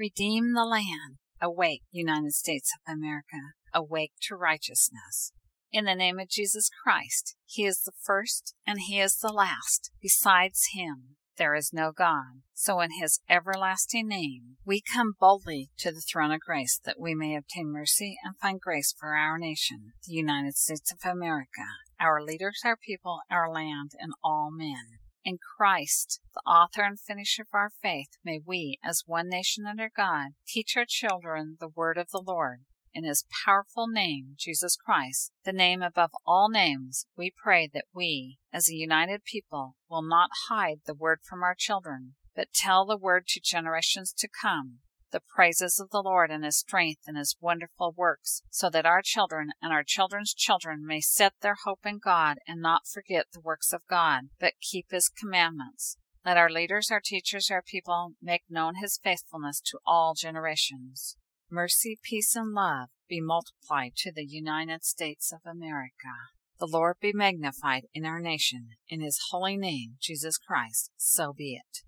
Redeem the land. Awake, United States of America. Awake to righteousness. In the name of Jesus Christ, He is the first and He is the last. Besides Him, there is no God. So in His everlasting name, we come boldly to the throne of grace that we may obtain mercy and find grace for our nation, the United States of America, our leaders, our people, our land, and all men. In Christ, the author and finisher of our faith, may we, as one nation under God, teach our children the word of the Lord. In His powerful name, Jesus Christ, the name above all names, we pray that we, as a united people, will not hide the word from our children, but tell the word to generations to come, the praises of the Lord and His strength and His wonderful works, so that our children and our children's children may set their hope in God and not forget the works of God, but keep His commandments. Let our leaders, our teachers, our people make known His faithfulness to all generations. Mercy, peace, and love be multiplied to the United States of America. The Lord be magnified in our nation. In His holy name, Jesus Christ, so be it.